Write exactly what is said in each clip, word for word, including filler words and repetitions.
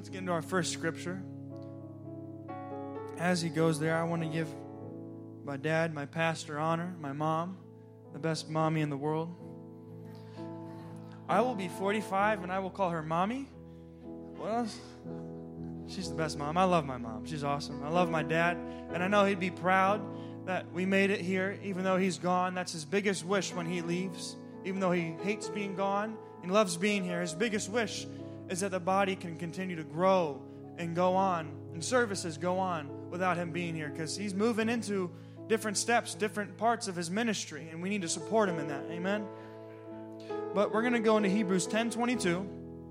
Let's get into our first scripture. As he goes there, I want to give my dad, my pastor, honor, my mom, the best mommy in the world. I will be forty-five and I will call her mommy. What else? She's the best mom. I love my mom. She's awesome. I love my dad, and I know he'd be proud that we made it here, even though he's gone. That's his biggest wish when he leaves. Even though he hates being gone and loves being here, his biggest wish is that the body can continue to grow and go on, and services go on without him being here, because he's moving into different steps, different parts of his ministry, and we need to support him in that. Amen? But we're going to go into Hebrews ten twenty-two.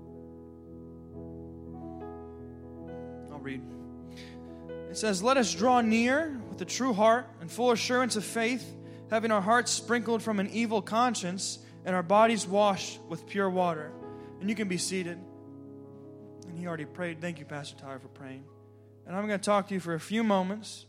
I'll read. It says, "Let us draw near with a true heart and full assurance of faith, having our hearts sprinkled from an evil conscience and our bodies washed with pure water." And you can be seated. And he already prayed. Thank you, Pastor Tyler, for praying. And I'm going to talk to you for a few moments.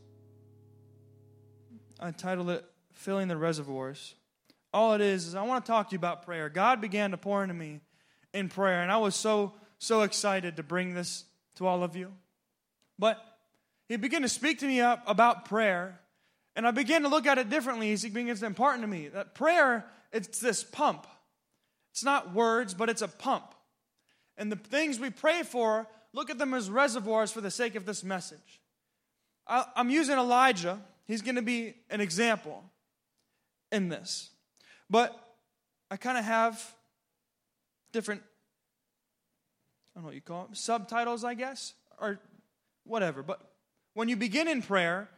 I titled it, Filling the Reservoirs. All it is is I want to talk to you about prayer. God began to pour into me in prayer, and I was so, so excited to bring this to all of you. But he began to speak to me up about prayer, and I began to look at it differently as he begins to impart to me that prayer, it's this pump. It's not words, but it's a pump. And the things we pray for, look at them as reservoirs for the sake of this message. I, I'm using Elijah. He's going to be an example in this. But I kind of have different, I don't know what you call them, subtitles, I guess, or whatever. But when you begin in prayer,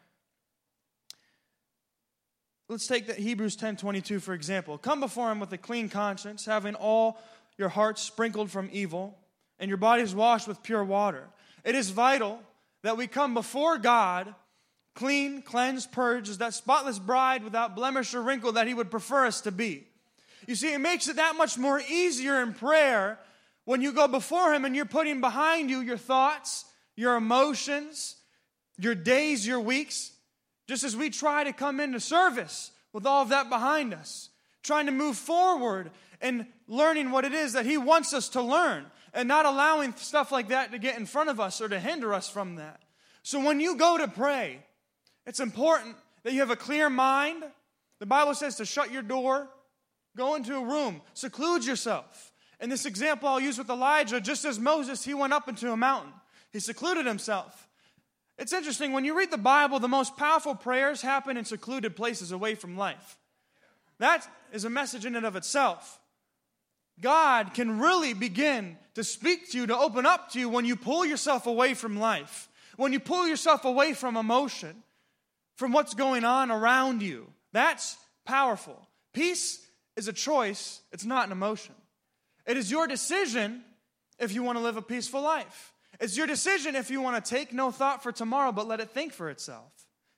let's take the Hebrews ten twenty-two, for example. "Come before him with a clean conscience, having all your hearts sprinkled from evil, and your bodies washed with pure water." It is vital that we come before God clean, cleansed, purged, as that spotless bride without blemish or wrinkle that he would prefer us to be. You see, it makes it that much more easier in prayer when you go before him and you're putting behind you your thoughts, your emotions, your days, your weeks, just as we try to come into service with all of that behind us, trying to move forward and learning what it is that he wants us to learn, and not allowing stuff like that to get in front of us or to hinder us from that. So when you go to pray, it's important that you have a clear mind. The Bible says to shut your door, go into a room, seclude yourself. In this example I'll use with Elijah, just as Moses, he went up into a mountain. He secluded himself. It's interesting, when you read the Bible, the most powerful prayers happen in secluded places away from life. That is a message in and of itself. God can really begin to speak to you, to open up to you when you pull yourself away from life, when you pull yourself away from emotion, from what's going on around you. That's powerful. Peace is a choice. It's not an emotion. It is your decision if you want to live a peaceful life. It's your decision if you want to take no thought for tomorrow, but let it think for itself.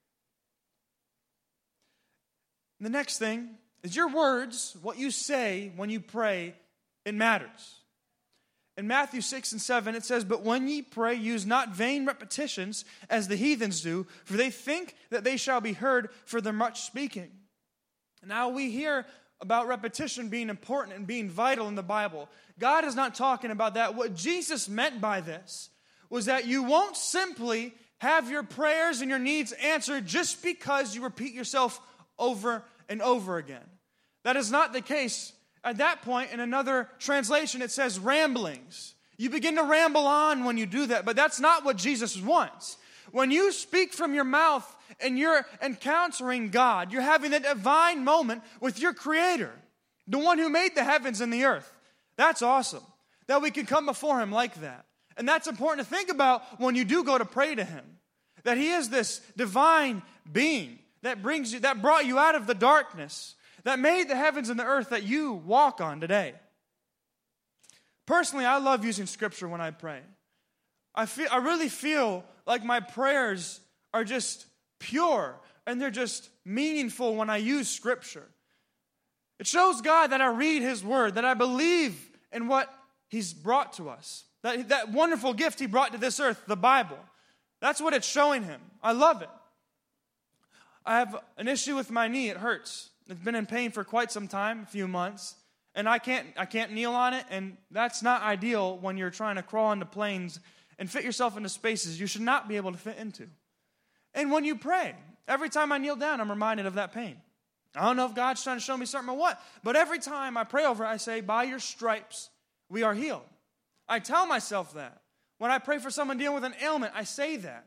The next thing is your words, what you say when you pray, it matters. In Matthew six and seven, it says, "But when ye pray, use not vain repetitions, as the heathens do, for they think that they shall be heard for their much speaking." Now we hear about repetition being important and being vital in the Bible. God is not talking about that. What Jesus meant by this was that you won't simply have your prayers and your needs answered just because you repeat yourself over and over again. That is not the case. At that point, in another translation, it says ramblings. You begin to ramble on when you do that, but that's not what Jesus wants. When you speak from your mouth and you're encountering God, you're having a divine moment with your Creator, the one who made the heavens and the earth. That's awesome, that we can come before him like that. And that's important to think about when you do go to pray to him, that he is this divine being that brings you, that brought you out of the darkness, that made the heavens and the earth that you walk on today. Personally, I love using Scripture when I pray. I feel, I really feel like my prayers are just pure and they're just meaningful when I use Scripture. It shows God that I read His Word, that I believe in what He's brought to us, that, that wonderful gift He brought to this earth, the Bible. That's what it's showing Him. I love it. I have an issue with my knee. It hurts. It's been in pain for quite some time, a few months. And I can't I can't kneel on it, and that's not ideal when you're trying to crawl into planes and fit yourself into spaces you should not be able to fit into. And when you pray, every time I kneel down, I'm reminded of that pain. I don't know if God's trying to show me something or what, but every time I pray over it, I say, by your stripes, we are healed. I tell myself that. When I pray for someone dealing with an ailment, I say that.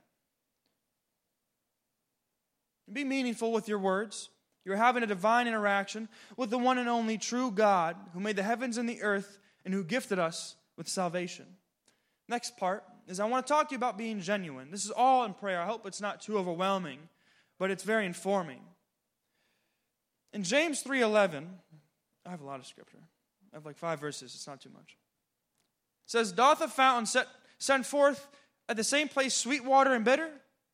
Be meaningful with your words. You're having a divine interaction with the one and only true God who made the heavens and the earth and who gifted us with salvation. Next part is I want to talk to you about being genuine. This is all in prayer. I hope it's not too overwhelming, but it's very informing. In James three eleven, I have a lot of scripture. I have like five verses. It's not too much. It says, doth a fountain set, send forth at the same place sweet water and bitter?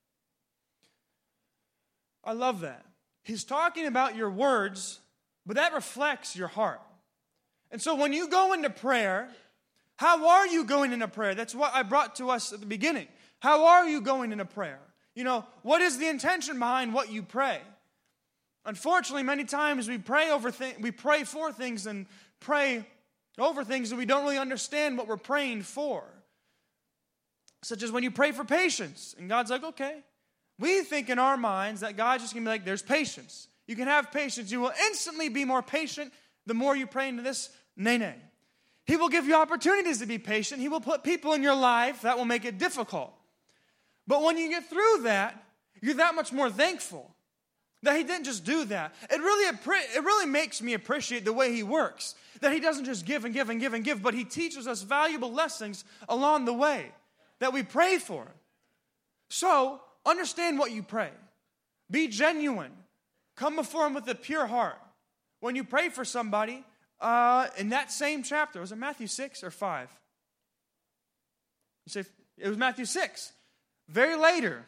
I love that. He's talking about your words, but that reflects your heart. And so when you go into prayer, how are you going into prayer? That's what I brought to us at the beginning. How are you going into prayer? You know, what is the intention behind what you pray? Unfortunately, many times we pray over th- we pray for things and pray over things and we don't really understand what we're praying for. Such as when you pray for patience, and God's like, okay. We think in our minds that God's just going to be like, there's patience. You can have patience. You will instantly be more patient the more you pray into this. Nay, nay. He will give you opportunities to be patient. He will put people in your life that will make it difficult. But when you get through that, you're that much more thankful that He didn't just do that. It really, it really makes me appreciate the way He works. That He doesn't just give and give and give and give, but He teaches us valuable lessons along the way that we pray for. So, understand what you pray. Be genuine. Come before Him with a pure heart. When you pray for somebody, uh, in that same chapter, was it Matthew six or five? You say, it was Matthew six. Very later,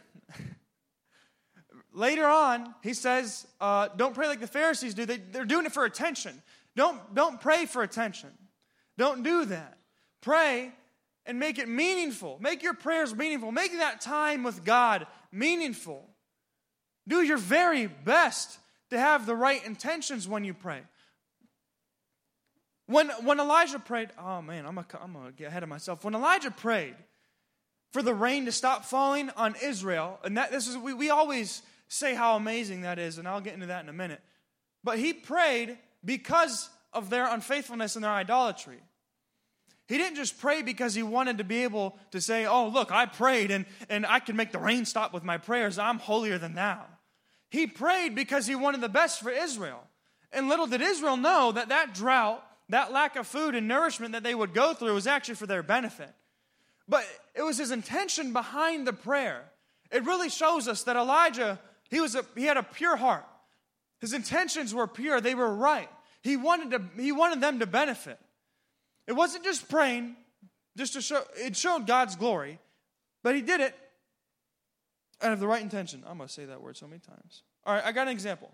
later on, He says, uh, don't pray like the Pharisees do. They, they're doing it for attention. Don't, don't pray for attention. Don't do that. Pray and make it meaningful. Make your prayers meaningful. Make that time with God meaningful. Do your very best to have the right intentions when you pray. When, when Elijah prayed, oh man, I'm going to get ahead of myself. When Elijah prayed for the rain to stop falling on Israel, and that this is we, we always say how amazing that is, and I'll get into that in a minute. But he prayed because of their unfaithfulness and their idolatry. He didn't just pray because he wanted to be able to say, oh, look, I prayed and, and I can make the rain stop with my prayers. I'm holier than thou. He prayed because he wanted the best for Israel. And little did Israel know that that drought, that lack of food and nourishment that they would go through was actually for their benefit. But it was his intention behind the prayer. It really shows us that Elijah, he was a, he had a pure heart. His intentions were pure. They were right. He wanted to, he wanted them to benefit. It wasn't just praying, just to show, it showed God's glory, but he did it out of the right intention. I'm going to say that word so many times. All right, I got an example.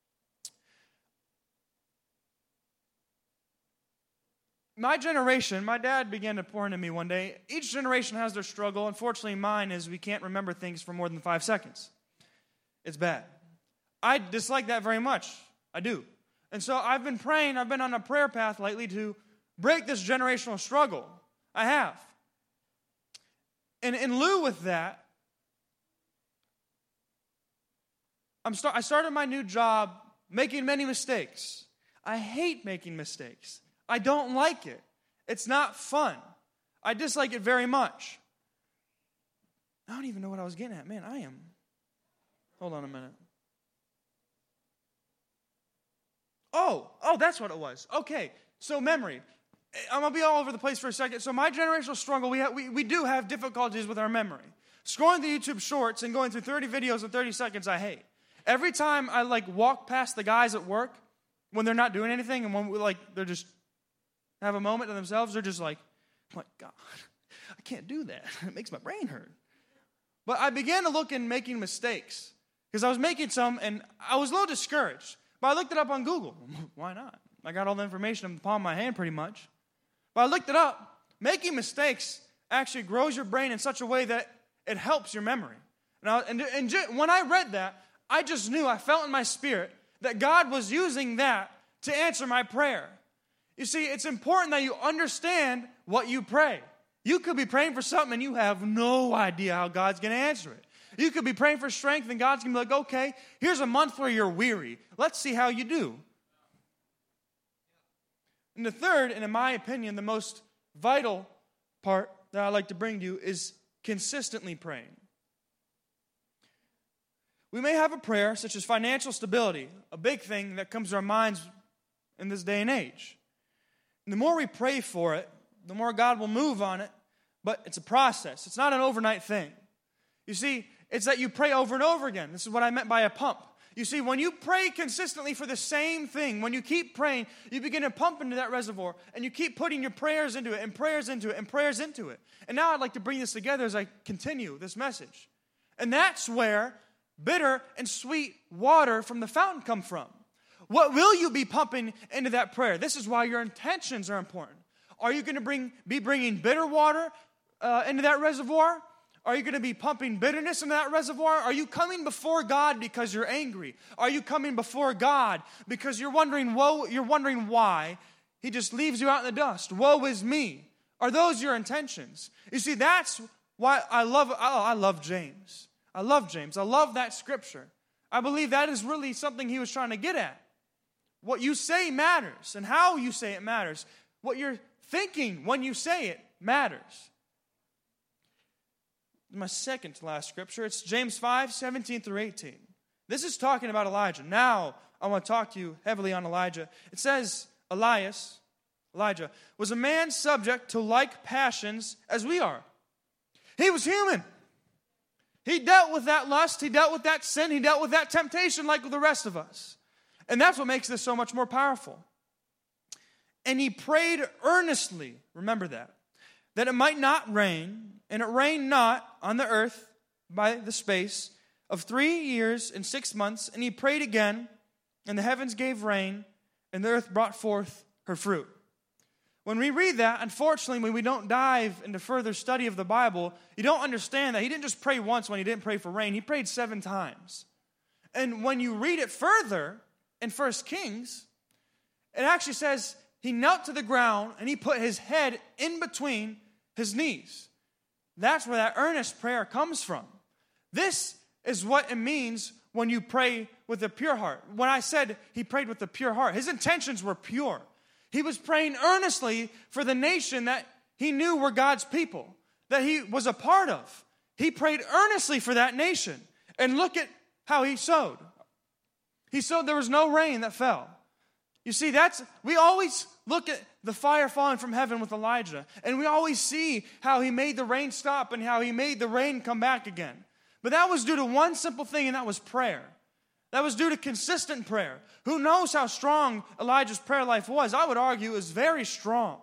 My generation, my dad began to pour into me one day. Each generation has their struggle. Unfortunately, mine is we can't remember things for more than five seconds. It's bad. I dislike that very much. I do. And so I've been praying, I've been on a prayer path lately to break this generational struggle. I have. And in lieu with that, I'm start, I started my new job making many mistakes. I hate making mistakes. I don't like it. It's not fun. I dislike it very much. I don't even know what I was getting at. Man, I am. Hold on a minute. Oh, oh, that's what it was. Okay, so memory. I'm going to be all over the place for a second. So my generational struggle, we, have, we, we do have difficulties with our memory. Scrolling the YouTube shorts and going through thirty videos in thirty seconds, I hate. Every time I like walk past the guys at work when they're not doing anything and when we, like they're just have a moment to themselves, they're just like, oh my God, I can't do that. It makes my brain hurt. But I began to look in making mistakes because I was making some and I was a little discouraged. But I looked it up on Google. Why not? I got all the information in the palm of my hand pretty much. But I looked it up. Making mistakes actually grows your brain in such a way that it helps your memory. And, I, and, and when I read that, I just knew, I felt in my spirit that God was using that to answer my prayer. You see, it's important that you understand what you pray. You could be praying for something and you have no idea how God's going to answer it. You could be praying for strength and God's going to be like, okay, here's a month where you're weary. Let's see how you do. And the third, and in my opinion, the most vital part that I'd like to bring to you is consistently praying. We may have a prayer such as financial stability, a big thing that comes to our minds in this day and age. And the more we pray for it, the more God will move on it, but it's a process. It's not an overnight thing. You see, it's that you pray over and over again. This is what I meant by a pump. You see, when you pray consistently for the same thing, when you keep praying, you begin to pump into that reservoir, and you keep putting your prayers into it, and prayers into it, and prayers into it. And now I'd like to bring this together as I continue this message. And that's where bitter and sweet water from the fountain come from. What will you be pumping into that prayer? This is why your intentions are important. Are you going to bring be bringing bitter water uh, into that reservoir? Are you going to be pumping bitterness into that reservoir? Are you coming before God because you're angry? Are you coming before God because you're wondering, woe, you're wondering why He just leaves you out in the dust? Woe is me. Are those your intentions? You see, that's why I love, oh, I love James. I love James. I love that scripture. I believe that is really something he was trying to get at. What you say matters, and how you say it matters. What you're thinking when you say it matters. My second to last scripture, it's James five, seventeen through eighteen. This is talking about Elijah. Now, I want to talk to you heavily on Elijah. It says, Elias, Elijah, was a man subject to like passions as we are. He was human. He dealt with that lust. He dealt with that sin. He dealt with that temptation like the rest of us. And that's what makes this so much more powerful. And he prayed earnestly, remember that, that it might not rain, and it rained not on the earth by the space of three years and six months. And he prayed again, and the heavens gave rain, and the earth brought forth her fruit. When we read that, unfortunately, when we don't dive into further study of the Bible, you don't understand that he didn't just pray once when he didn't pray for rain. He prayed seven times. And when you read it further in First Kings, it actually says he knelt to the ground and he put his head in between his knees. That's where that earnest prayer comes from. This is what it means when you pray with a pure heart. When I said he prayed with a pure heart, his intentions were pure. He was praying earnestly for the nation that he knew were God's people, that he was a part of. He prayed earnestly for that nation. And look at how he sowed. He sowed, there was no rain that fell. You see, that's, we always look at the fire falling from heaven with Elijah, and we always see how he made the rain stop and how he made the rain come back again. But that was due to one simple thing, and that was prayer. That was due to consistent prayer. Who knows how strong Elijah's prayer life was? I would argue it was very strong.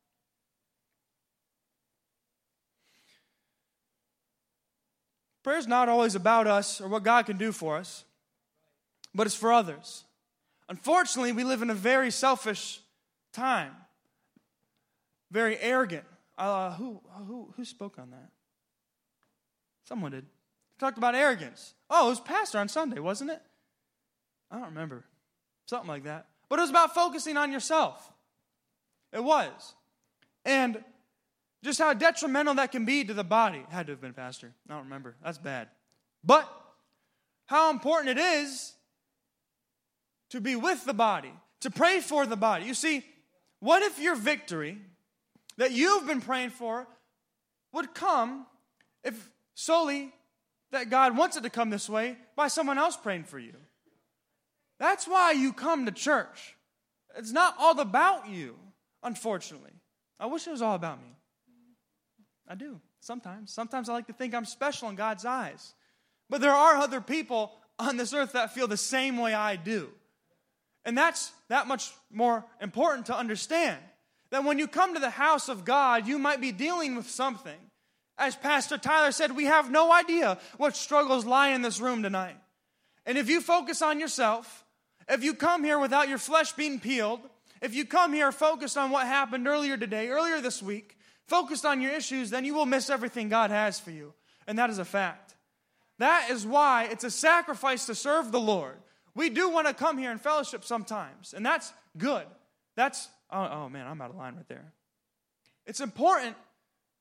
Prayer is not always about us or what God can do for us, but it's for others. Unfortunately, we live in a very selfish time, very arrogant. Uh, who, who, who spoke on that? Someone did. Talked about arrogance. Oh, it was pastor on Sunday, wasn't it? I don't remember. Something like that. But it was about focusing on yourself. It was. And just how detrimental that can be to the body. It had to have been pastor. I don't remember. That's bad. But how important it is to be with the body, to pray for the body. You see, what if your victory that you've been praying for would come if solely that God wants it to come this way by someone else praying for you? That's why you come to church. It's not all about you, unfortunately. I wish it was all about me. I do, sometimes. Sometimes I like to think I'm special in God's eyes. But there are other people on this earth that feel the same way I do. And that's that much more important to understand. That when you come to the house of God, you might be dealing with something. As Pastor Tyler said, we have no idea what struggles lie in this room tonight. And if you focus on yourself, if you come here without your flesh being peeled, if you come here focused on what happened earlier today, earlier this week, focused on your issues, then you will miss everything God has for you. And that is a fact. That is why it's a sacrifice to serve the Lord. We do want to come here and fellowship sometimes, and that's good. That's, oh, oh man, I'm out of line right there. It's important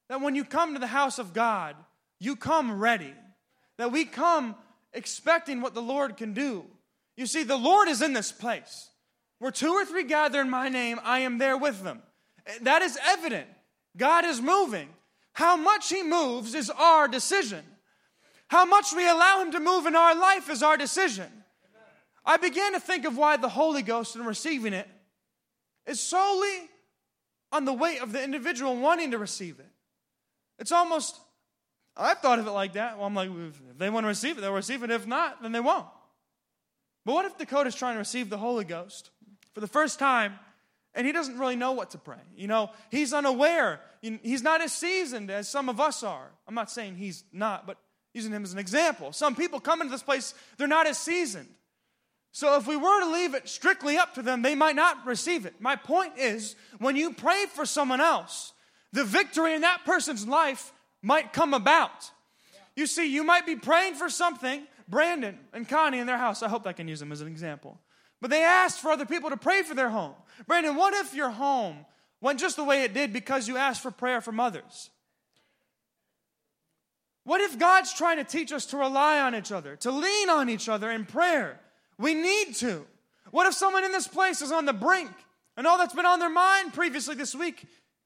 that when you come to the house of God, you come ready. That we come expecting what the Lord can do. You see, the Lord is in this place. Where two or three gather in my name, I am there with them. That is evident. God is moving. How much He moves is our decision. How much we allow Him to move in our life is our decision. I began to think of why the Holy Ghost and receiving it is solely on the weight of the individual wanting to receive it. It's almost, I've thought of it like that. Well, I'm like, if they want to receive it, they'll receive it. If not, then they won't. But what if Dakota's trying to receive the Holy Ghost for the first time, and he doesn't really know what to pray? You know, he's unaware. He's not as seasoned as some of us are. I'm not saying he's not, but using him as an example. Some people come into this place, they're not as seasoned. So if we were to leave it strictly up to them, they might not receive it. My point is, when you pray for someone else, the victory in that person's life might come about. You see, you might be praying for something. Brandon and Connie in their house, I hope I can use them as an example. But they asked for other people to pray for their home. Brandon, what if your home went just the way it did because you asked for prayer from others? What if God's trying to teach us to rely on each other, to lean on each other in prayer? We need to. What if someone in this place is on the brink and all that's been on their mind previously this week,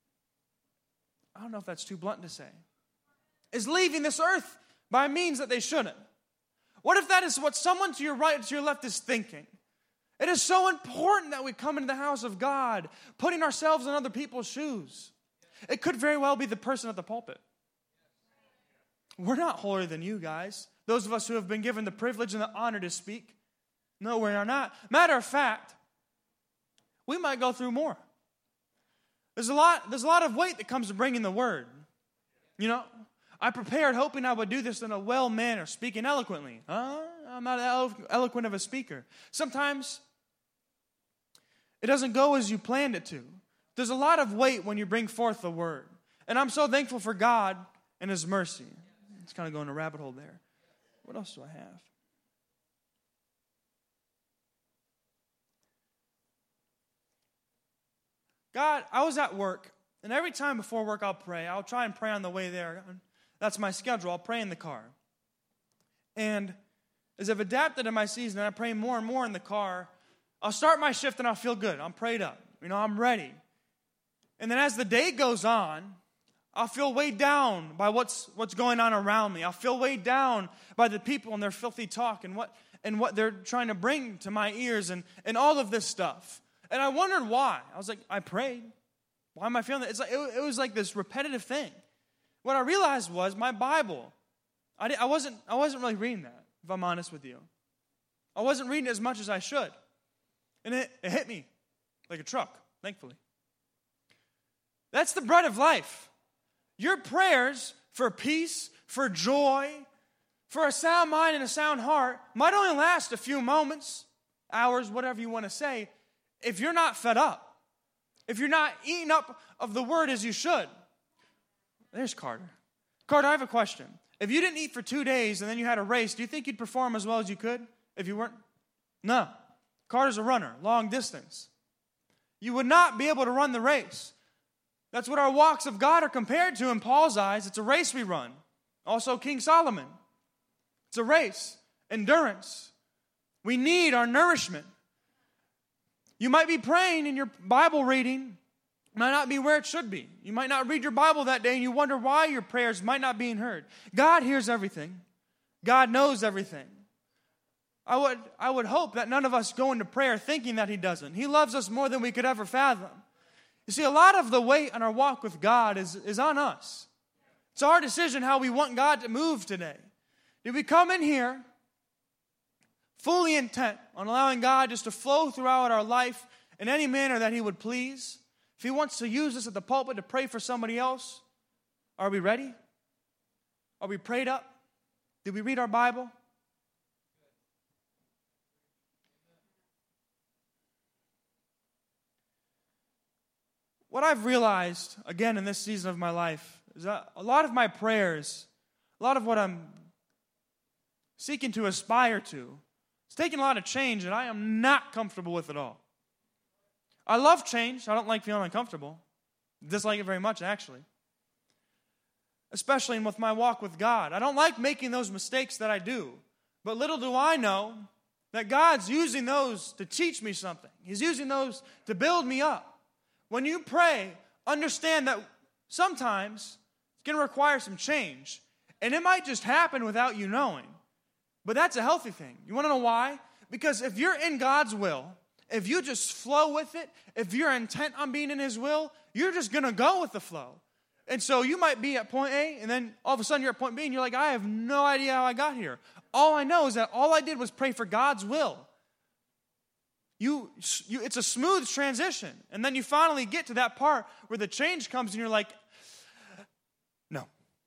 I don't know if that's too blunt to say, is leaving this earth by means that they shouldn't? What if that is what someone to your right and to your left is thinking? It is so important that we come into the house of God, putting ourselves in other people's shoes. It could very well be the person at the pulpit. We're not holier than you guys. Those of us who have been given the privilege and the honor to speak. No, we are not. Matter of fact, we might go through more. There's a lot, there's a lot of weight that comes to bringing the word. You know, I prepared hoping I would do this in a well manner, speaking eloquently. Uh, I'm not elo- eloquent of a speaker. Sometimes it doesn't go as you planned it to. There's a lot of weight when you bring forth the word. And I'm so thankful for God and His mercy. It's kind of going a rabbit hole there. What else do I have? God, I was at work, and every time before work I'll pray. I'll try and pray on the way there. That's my schedule. I'll pray in the car. And as I've adapted to my season, and I pray more and more in the car, I'll start my shift and I'll feel good. I'm prayed up. You know, I'm ready. And then as the day goes on, I'll feel weighed down by what's what's going on around me. I'll feel weighed down by the people and their filthy talk and what and what they're trying to bring to my ears and, and all of this stuff. And I wondered why. I was like, I prayed. Why am I feeling that? It's like, it, it was like this repetitive thing. What I realized was my Bible, I, did, I, wasn't, I wasn't really reading that, if I'm honest with you. I wasn't reading it as much as I should. And it, it hit me like a truck, thankfully. That's the bread of life. Your prayers for peace, for joy, for a sound mind and a sound heart might only last a few moments, hours, whatever you want to say, if you're not fed up, if you're not eating up of the word as you should. There's Carter. Carter, I have a question. If you didn't eat for two days and then you had a race, do you think you'd perform as well as you could if you weren't? No. Carter's a runner, long distance. You would not be able to run the race. That's what our walks of God are compared to in Paul's eyes. It's a race we run. Also King Solomon. It's a race. Endurance. We need our nourishment. You might be praying and your Bible reading might not be where it should be. You might not read your Bible that day and you wonder why your prayers might not be heard. God hears everything. God knows everything. I would, I would hope that none of us go into prayer thinking that He doesn't. He loves us more than we could ever fathom. You see, a lot of the weight on our walk with God is, is on us. It's our decision how we want God to move today. Did we come in here fully intent on allowing God just to flow throughout our life in any manner that He would please? If He wants to use us at the pulpit to pray for somebody else, are we ready? Are we prayed up? Did we read our Bible? What I've realized, again, in this season of my life, is that a lot of my prayers, a lot of what I'm seeking to aspire to, it's taking a lot of change that I am not comfortable with at all. I love change. I don't like feeling uncomfortable. Dislike it very much, actually. especially with my walk with God. I don't like making those mistakes that I do. But little do I know that God's using those to teach me something. He's using those to build me up. When you pray, understand that sometimes it's going to require some change. And it might just happen without you knowing. But that's a healthy thing. You want to know why? Because if you're in God's will, if you just flow with it, if you're intent on being in His will, you're just going to go with the flow. And so you might be at point A, and then all of a sudden you're at point B, and you're like, I have no idea how I got here. All I know is that all I did was pray for God's will. You, you, it's a smooth transition. And then you finally get to that part where the change comes and you're like, no.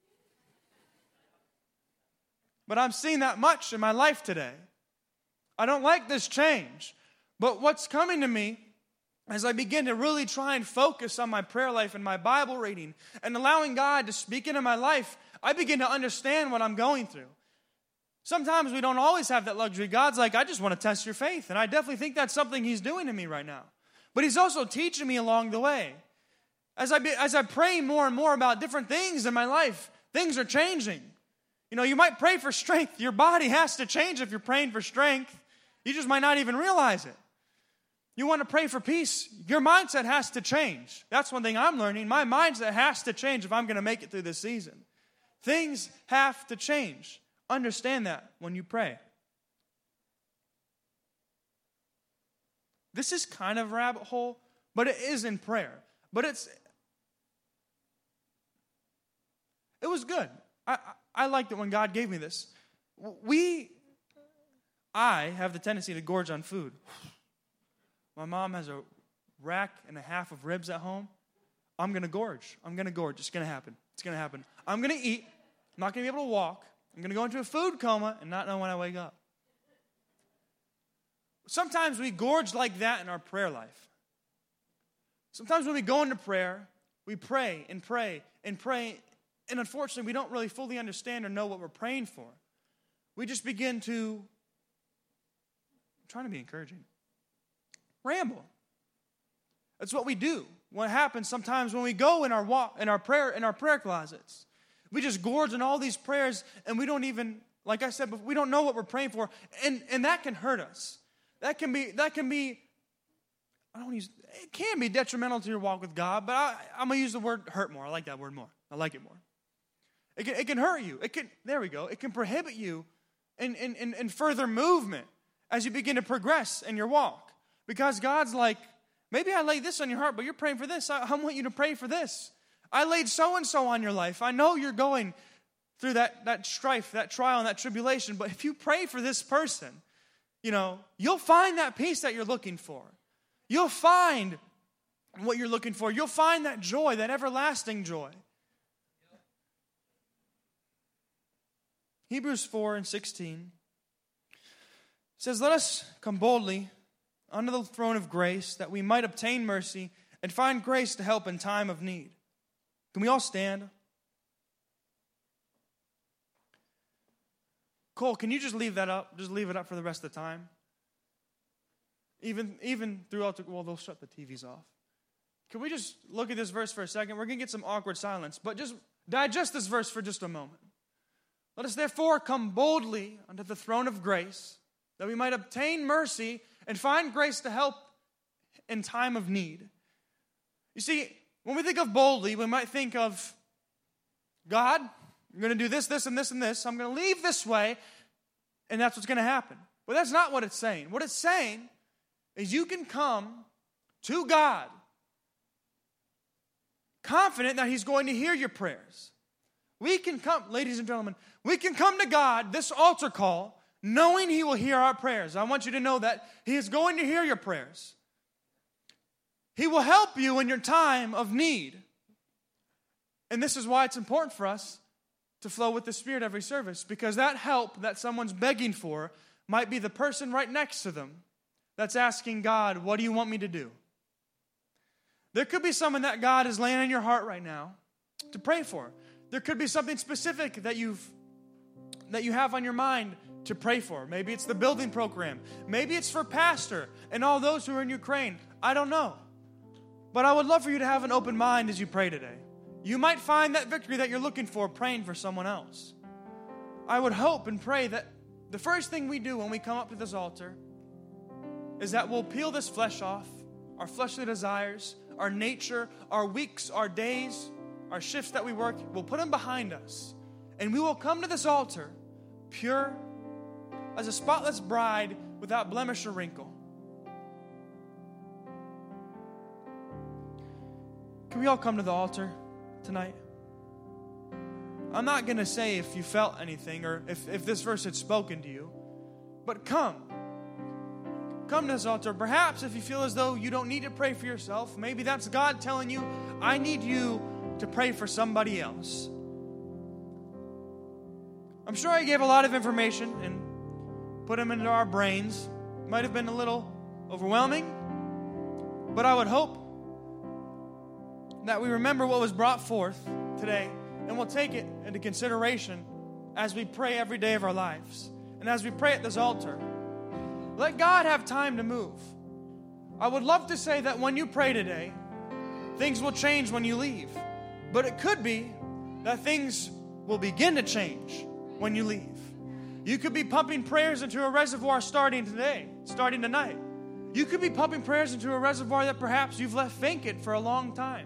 But I'm seeing that much in my life today. I don't like this change. But what's coming to me as I begin to really try and focus on my prayer life and my Bible reading and allowing God to speak into my life, I begin to understand what I'm going through. Sometimes we don't always have that luxury. God's like, I just want to test your faith. And I definitely think that's something He's doing to me right now. But He's also teaching me along the way. As I, be, as I pray more and more about different things in my life, things are changing. You know, you might pray for strength. Your body has to change if you're praying for strength. You just might not even realize it. You want to pray for peace. Your mindset has to change. That's one thing I'm learning. My mindset has to change if I'm going to make it through this season. Things have to change. Understand that when you pray. This is kind of a rabbit hole, but it is in prayer. But it's, it was good. I, I liked it when God gave me this. We, I have the tendency to gorge on food. My mom has a rack and a half of ribs at home. I'm going to gorge. I'm going to gorge. It's going to happen. It's going to happen. I'm going to eat. I'm not going to be able to walk. I'm going to go into a food coma and not know when I wake up. Sometimes we gorge like that in our prayer life. Sometimes when we go into prayer, we pray and pray and pray, and unfortunately, we don't really fully understand or know what we're praying for. We just begin to, I'm trying to be encouraging, ramble. That's what we do. What happens sometimes when we go in our walk, in our prayer, in our prayer closets. We just gorge on all these prayers, and we don't even, like I said before, we don't know what we're praying for, and, and that can hurt us. That can be, that can be, I don't use, it can be detrimental to your walk with God, but I, I'm going to use the word hurt more. I like that word more. I like it more. It can, it can hurt you. It can, there we go. It can prohibit you in, in, in, in further movement as you begin to progress in your walk. Because God's like, maybe I laid this on your heart, but you're praying for this. I, I want you to pray for this. I laid so-and-so on your life. I know you're going through that, that strife, that trial, and that tribulation, but if you pray for this person, you know, you'll find that peace that you're looking for. You'll find what you're looking for. You'll find that joy, that everlasting joy. Hebrews four and sixteen says, let us come boldly under the throne of grace that we might obtain mercy and find grace to help in time of need. Can we all stand? Cole, can you just leave that up? Just leave it up for the rest of the time. Even, even throughout the, well, they'll shut the T Vs off. Can we just look at this verse for a second? We're going to get some awkward silence, but just digest this verse for just a moment. Let us therefore come boldly unto the throne of grace, that we might obtain mercy and find grace to help in time of need. You see, when we think of boldly, we might think of, God, I'm going to do this, this, and this, and this. I'm going to leave this way, and that's what's going to happen. But that's not what it's saying. What it's saying is you can come to God confident that He's going to hear your prayers. We can come, ladies and gentlemen, we can come to God, this altar call, knowing He will hear our prayers. I want you to know that He is going to hear your prayers. He will help you in your time of need. And this is why it's important for us to flow with the Spirit every service, because that help that someone's begging for might be the person right next to them that's asking God, what do you want me to do? There could be someone that God is laying on your heart right now to pray for. There could be something specific that you've that you have on your mind to pray for. Maybe it's the building program. Maybe it's for pastor and all those who are in Ukraine. I don't know. But I would love for you to have an open mind as you pray today. you might find that victory that you're looking for praying for someone else. I would hope and pray that the first thing we do when we come up to this altar is that we'll peel this flesh off, our fleshly desires, our nature, our weeks, our days, our shifts that we work, we'll put them behind us. And we will come to this altar pure as a spotless bride without blemish or wrinkle. Can we all come to the altar tonight? I'm not going to say if you felt anything or if, if this verse had spoken to you, but come. Come to this altar. Perhaps if you feel as though you don't need to pray for yourself, maybe that's God telling you, I need you to pray for somebody else. I'm sure I gave a lot of information and put them into our brains. It might have been a little overwhelming, but I would hope that we remember what was brought forth today, and we'll take it into consideration as we pray every day of our lives. And as we pray at this altar, let God have time to move. I would love to say that when you pray today, things will change when you leave. But it could be that things will begin to change when you leave. You could be pumping prayers into a reservoir starting today, starting tonight. You could be pumping prayers into a reservoir that perhaps you've left vacant for a long time.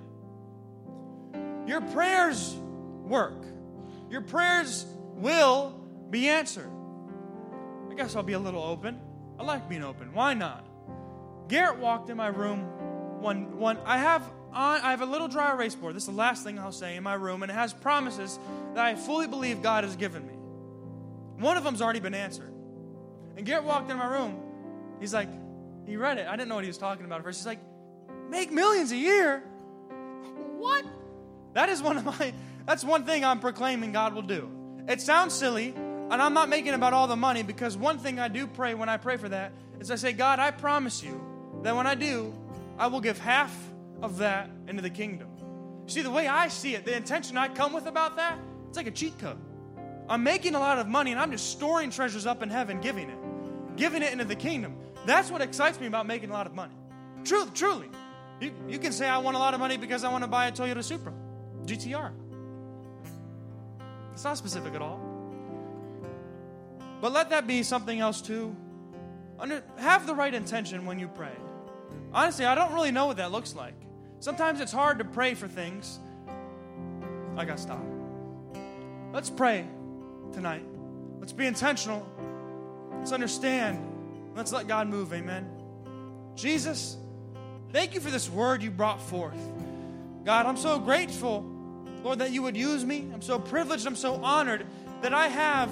Your prayers work. Your prayers will be answered. I guess I'll be a little open. I like being open. Why not? Garrett walked in my room one one I have on I have a little dry erase board. This is the last thing I'll say in my room, and it has promises that I fully believe God has given me. One of them's already been answered. And Garrett walked in my room. He's like, he read it. I didn't know what he was talking about at first. He's like, make millions a year? What? That is one of my, that's one thing I'm proclaiming God will do. It sounds silly, and I'm not making it about all the money, because one thing I do pray when I pray for that is I say, God, I promise you that when I do, I will give half of that into the kingdom. See, the way I see it, the intention I come with about that, it's like a cheat code. I'm making a lot of money, and I'm just storing treasures up in heaven, giving it. Giving it into the kingdom. That's what excites me about making a lot of money. Truly, truly. You, you can say I want a lot of money because I want to buy a Toyota Supra, G T R. It's not specific at all. But let that be something else too. Under, have the right intention when you pray. Honestly, I don't really know what that looks like. Sometimes it's hard to pray for things. I got to stop. Let's pray tonight. Let's be intentional. Let's understand. Let's let God move. Amen. Jesus, thank you for this word you brought forth. God, I'm so grateful, Lord, that you would use me. I'm so privileged. I'm so honored that I have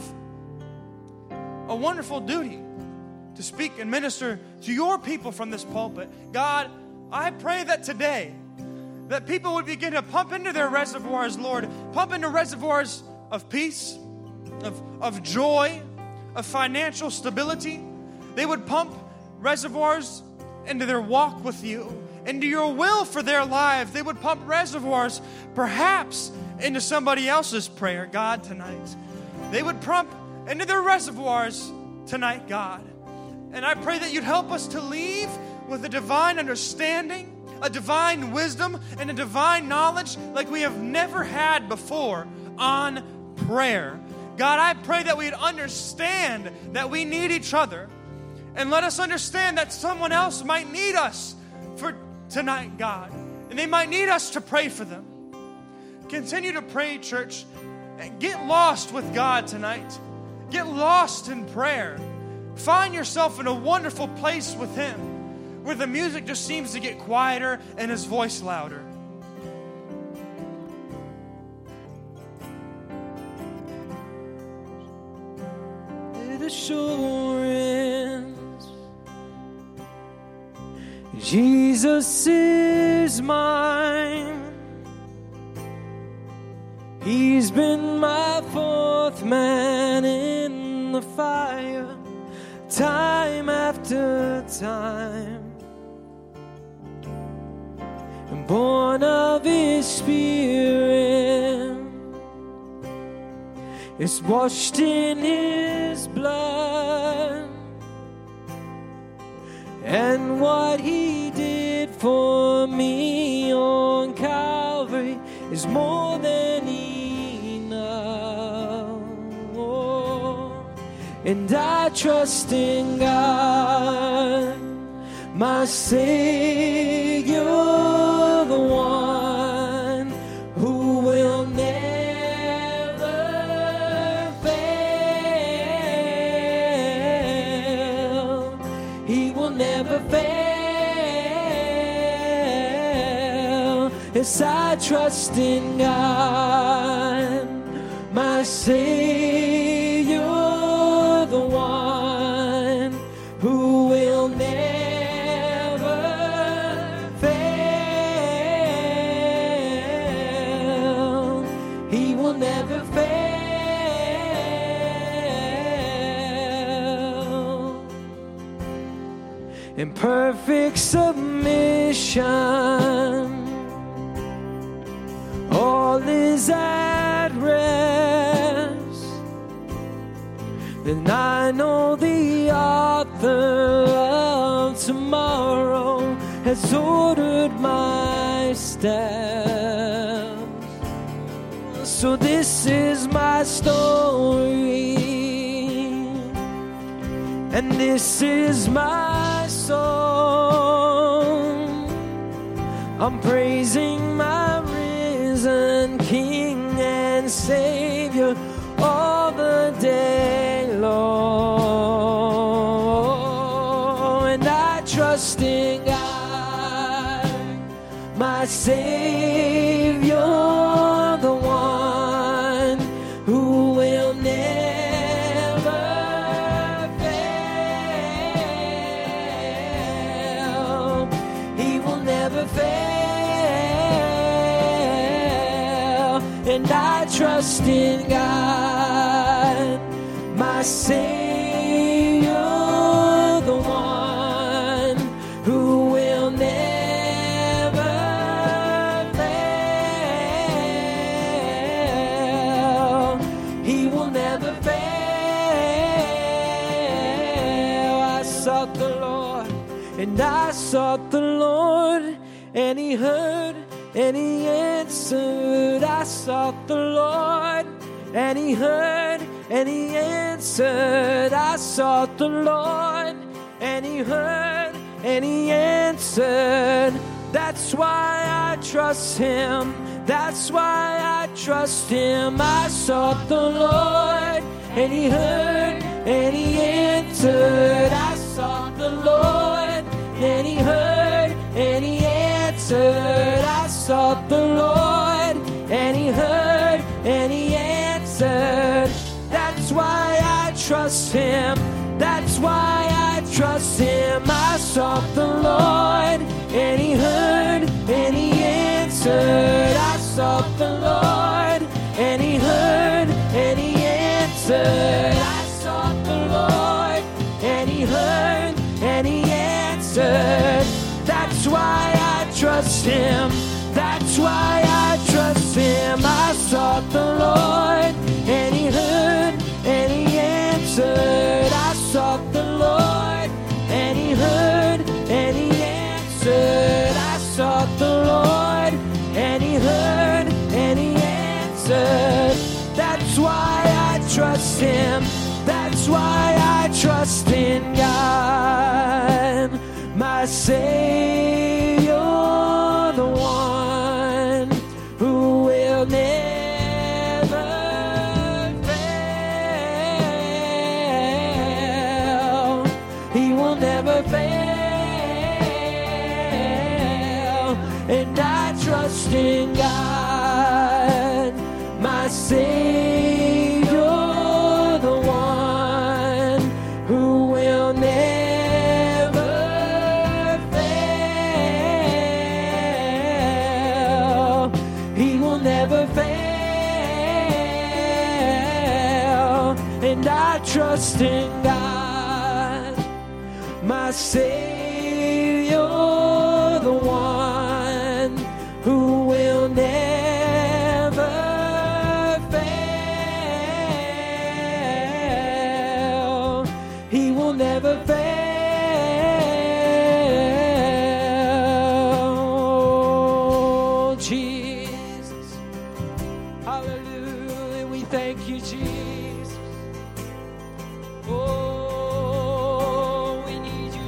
a wonderful duty to speak and minister to your people from this pulpit. God, I pray that today that people would begin to pump into their reservoirs, Lord, pump into reservoirs of peace, of, of joy, of financial stability. They would pump reservoirs into their walk with you, into your will for their lives. They would pump reservoirs perhaps into somebody else's prayer, God, tonight. They would pump into their reservoirs tonight, God. And I pray that you'd help us to leave with a divine understanding, a divine wisdom, and a divine knowledge like we have never had before on prayer. God, I pray that we'd understand that we need each other, and let us understand that someone else might need us for tonight, God, and they might need us to pray for them. Continue to pray, church, and get lost with God tonight. Get lost in prayer. Find yourself in a wonderful place with Him, where the music just seems to get quieter and His voice louder. With assurance, Jesus is mine. He's been my fourth man in the fire, time after time, and born of His Spirit, is washed in His blood, and what He did for me on Calvary is is more than enough. Oh, and I trust in God, my Savior, the one who will never fail. He will never fail. Yes, I trust in God, my Savior, the one who will never never fail. In perfect submission, all is at rest. Then I know the author of tomorrow has ordered my steps. So this is my story, and this is my song. I'm praising my risen King and Savior all the day long. And I trust in God, my Savior, the one who will never fail. He will never fail. And I trust in God, my Savior, the one who will never fail. He will never fail. I sought the Lord, and I sought the Lord, and He heard, and He answered. I sought the Lord, and He heard, and He answered. I sought the Lord, and He heard, and He answered. That's why I trust Him. That's why I trust Him. I sought the Lord, and He heard, and He answered. I sought the Lord, and He heard, and He answered. I sought the Lord, and He heard, and He answered. That's why I trust Him. That's why I trust Him. I sought the Lord, and He heard, and He answered. I sought the Lord, and He heard, and He answered. I sought the Lord, and He heard, and He answered. That's why I trust Him. That's why I trust Him. I sought the Lord, and He heard, and He answered. I sought the Lord, and He heard, and He answered. I sought the Lord, and He heard, and He answered. That's why I trust Him. That's why I trust in God, my Savior, the one who will never fail. He will never fail. And I trust in God, my Savior, the one who will never fail. He will never fail. And I trust in God, my Savior, the one who will never fail. He will never fail. Oh, Jesus. Jesus. Oh, we need you,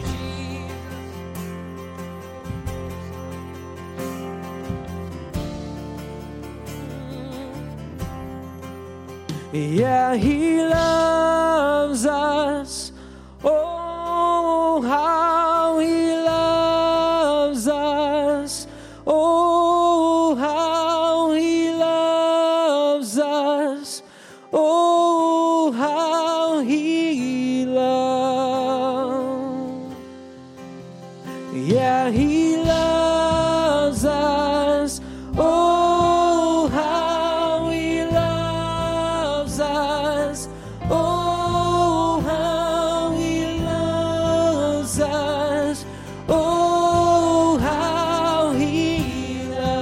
Jesus. Yeah, he loves us. Oh, how he loves us. Oh, how he loves us. Oh, how he loves. Yeah, he loves us. Oh, how he loves us. Oh, how he loves us. Oh, how he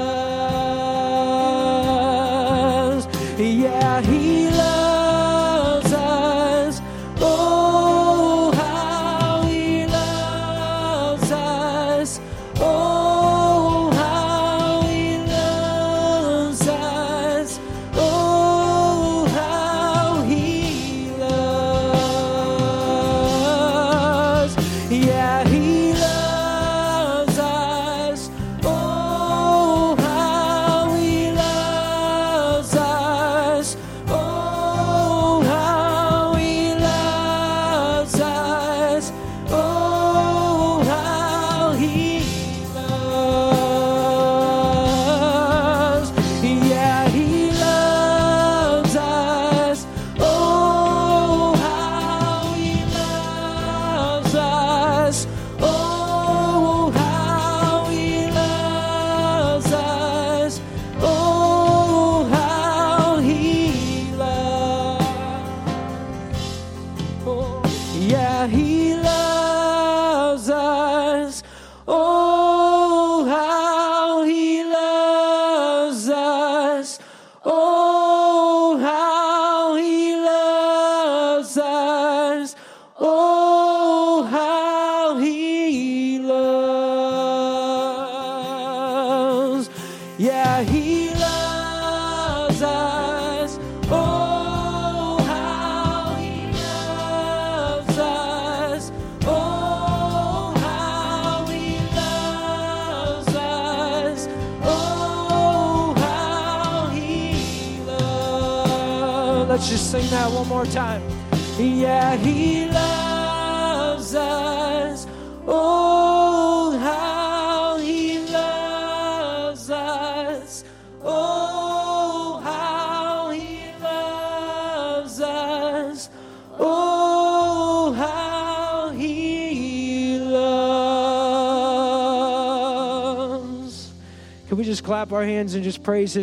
loves. Yeah, he loves us. Oh, how he loves us. Oh, how he loves us. Oh, how he loves. Yeah, he loves us. Oh, how he loves us. Oh, how he loves us. Oh, how he loves. Yeah, he loves us. Oh, how he loves us. Oh, how he loves us. Oh, how he loves. Oh, yeah, he loves us. Oh, how he loves us. Oh, how he loves us. Oh, how he loves. Yeah, he loves us. Oh, how he loves us. Oh, how he loves us. Oh, how he loves. Let's just sing that one more time. Yeah, he loves us. Oh, how he loves us. Oh, how he loves us. Oh, how he loves. Can we just clap our hands and just praise his